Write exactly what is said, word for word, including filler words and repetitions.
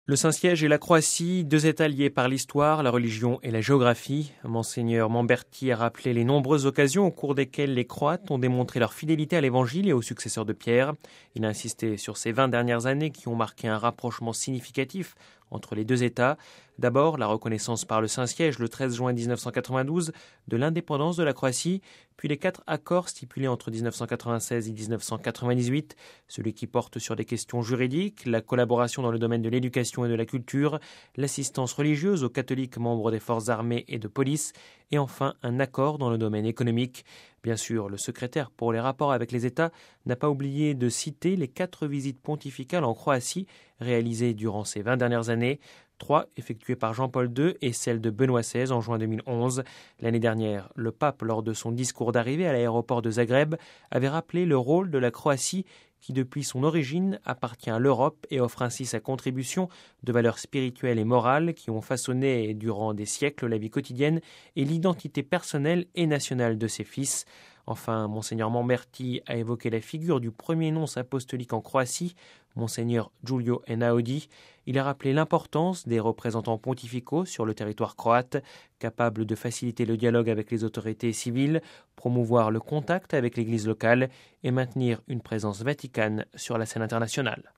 Le Saint-Siège et la Croatie, deux États liés par l'histoire, la religion et la géographie. Monseigneur Mamberti a rappelé les nombreuses occasions au cours desquelles les Croates ont démontré leur fidélité à l'Évangile et aux successeurs de Pierre. Il a insisté sur ces vingt dernières années qui ont marqué un rapprochement significatif entre les deux États. D'abord, la reconnaissance par le Saint-Siège le treize juin dix-neuf cent quatre-vingt-douze de l'indépendance de la Croatie, puis les quatre accords stipulés entre dix-neuf cent quatre-vingt-seize et dix-neuf cent quatre-vingt-dix-huit, celui qui porte sur des questions juridiques, la collaboration dans le domaine de l'éducation et de la culture, l'assistance religieuse aux catholiques membres des forces armées et de police, et enfin un accord dans le domaine économique. Bien sûr, le secrétaire pour les rapports avec les États n'a pas oublié de citer les quatre visites pontificales en Croatie réalisées durant ces vingt dernières années, trois effectuées par Jean-Paul deux et celle de Benoît seize en juin deux mille onze. L'année dernière, le pape, lors de son discours d'arrivée à l'aéroport de Zagreb, avait rappelé le rôle de la Croatie qui, depuis son origine, appartient à l'Europe et offre ainsi sa contribution de valeurs spirituelles et morales qui ont façonné durant des siècles la vie quotidienne et l'identité personnelle et nationale de ses fils. Enfin, Monseigneur Mamberti a évoqué la figure du premier nonce apostolique en Croatie, Monseigneur Giulio Einaudi. Il a rappelé l'importance des représentants pontificaux sur le territoire croate, capables de faciliter le dialogue avec les autorités civiles, promouvoir le contact avec l'Église locale et maintenir une présence vaticane sur la scène internationale.